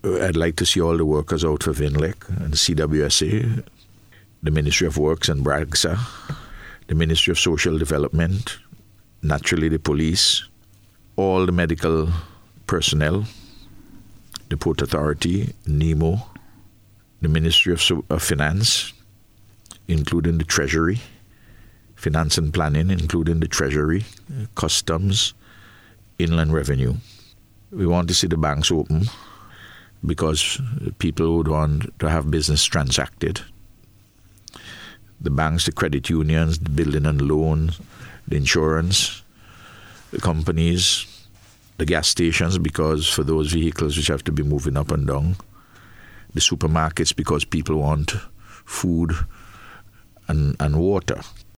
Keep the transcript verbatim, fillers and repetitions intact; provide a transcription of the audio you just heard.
I'd like to see all the workers out for Vinlec and the C W S A, the Ministry of Works and Bragsa, the Ministry of Social Development, naturally the police, all the medical personnel, the Port Authority, NEMO, the Ministry of, so- of Finance, including the Treasury, Finance and Planning, including the Treasury, Customs, Inland Revenue. We want to see the banks open because people would want to have business transacted. The banks, the credit unions, the building and loans, the insurance, the companies, the gas stations, because for those vehicles which have to be moving up and down, the supermarkets because people want food and, and water.